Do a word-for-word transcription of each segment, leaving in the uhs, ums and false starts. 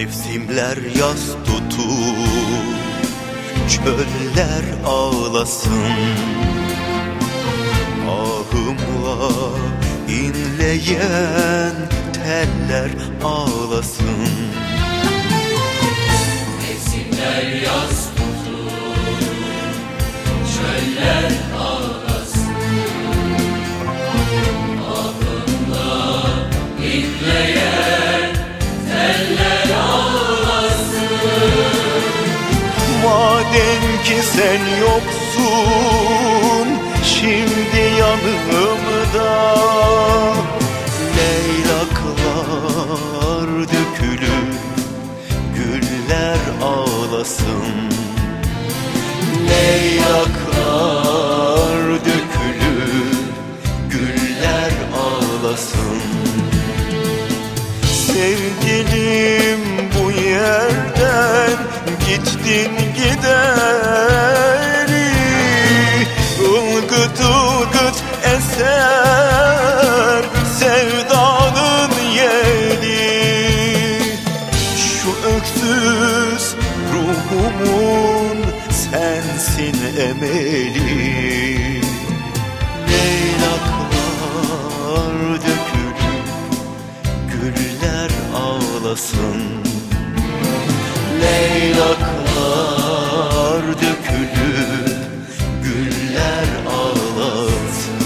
Mevsimler yaz tutur, çöller ağlasın. Ahımla inleyen teller ağlasın. Mevsimler yaz tutur, çöller ağlasın. Ahımla inleyen teller ağlasın. Madem ki sen yoksun şimdi yanımda, leylaklar dökülür, güller ağlasın. Leylaklar dökülür, güller ağlasın. Sevgilim bu yerden gittin gideri, ılgıt ılgıt eser sevdanın yeli. Şu öksüz ruhumun sensin emeli. Leylaklar dökülür, güller ağlasın. Leylaklar dökülür, güller ağlasın.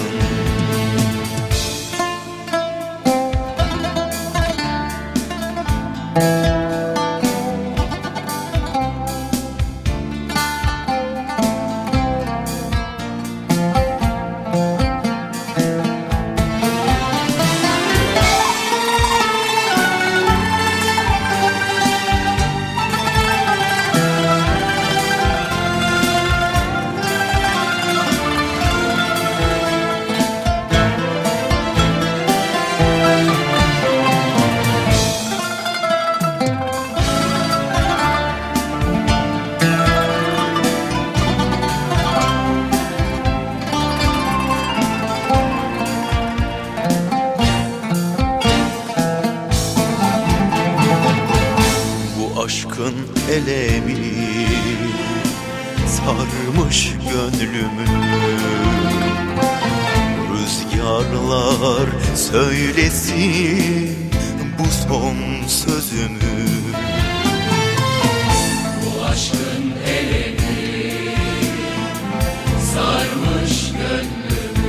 Aşkın elemi sarmış gönlümü. Rüzgarlar söylesin bu son sözümü. Bu aşkın elemi sarmış gönlümü.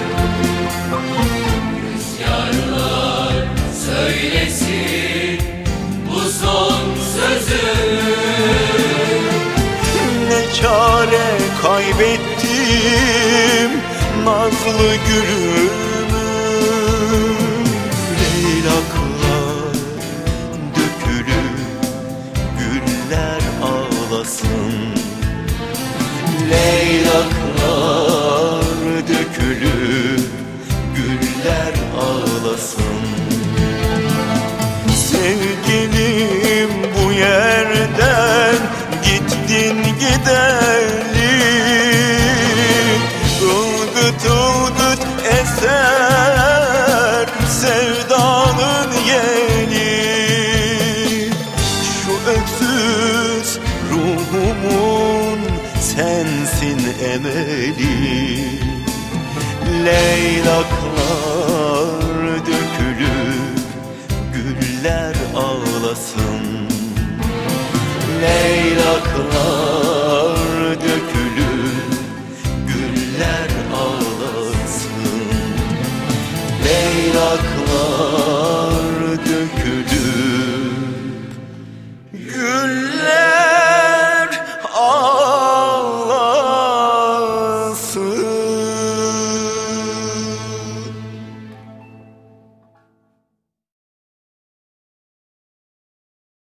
Rüzgarlar söylesin bu son sözümü. Ne çare kaybettim nazlı gülümü. Leylaklar dökülür, güller ağlasın. Leylaklar dökülür, güller ağlasın. Sevgilim bu yerden gittin gideli, ılgıt ılgıt eser sevdanın yeli. Şu öksüz ruhumun sensin emeli. Leylaklar dökülür, güller ağlasın. Leylaklar dökülür, güller ağlasın. Leylaklar dökülür,